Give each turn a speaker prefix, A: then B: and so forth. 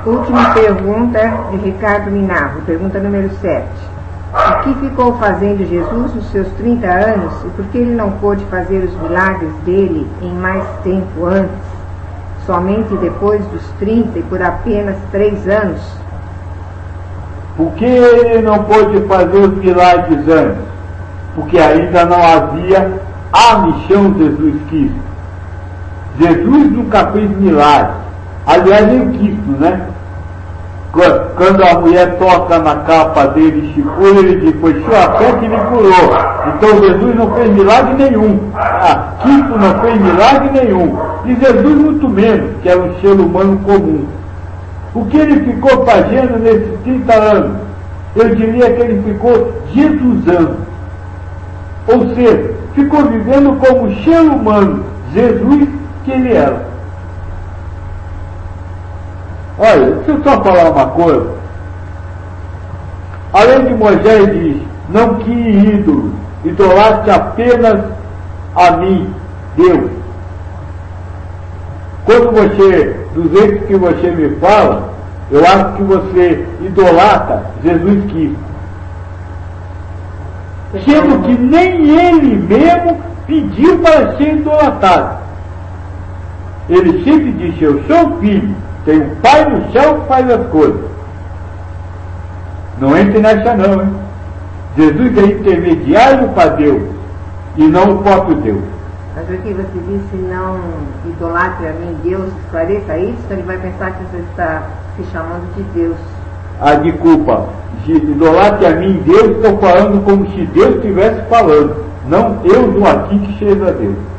A: Última pergunta de Ricardo Minarro, pergunta número 7. O que ficou fazendo Jesus nos seus 30 anos e por que ele não pôde fazer os milagres dele em mais tempo antes, somente depois dos 30 e por apenas 3 anos?
B: Por que ele não pôde fazer os milagres antes? Porque ainda não havia a missão de Jesus Cristo. Jesus nunca fez milagres. Aliás, nem Cristo, né? Quando a mulher toca na capa dele, Chico, ele diz, foi sua fé que me curou. Então Jesus não fez milagre nenhum. Cristo não fez milagre nenhum. E Jesus muito menos, que era um ser humano comum. O que ele ficou fazendo nesses 30 anos? Eu diria que ele ficou Jesusando. Ou seja, ficou vivendo como ser humano, Jesus que ele era. Olha, deixa eu só falar uma coisa. Além de Moisés diz, não crie ídolos, idolatre apenas a mim, Deus. Quando você, do jeito que você me fala, eu acho que você idolatra Jesus Cristo. Sendo que nem ele mesmo pediu para ser idolatrado. Ele sempre disse, eu sou filho, tem um pai no céu que faz as coisas. Não entre nessa não, hein? Jesus é intermediário para Deus e não o próprio Deus.
A: Mas o que você disse, não idolatre a mim, Deus, esclareça isso, então ele vai pensar que você está se chamando de Deus.
B: Desculpa, idolatre a mim, Deus, estou falando como se Deus estivesse falando, não eu no aqui que seja Deus.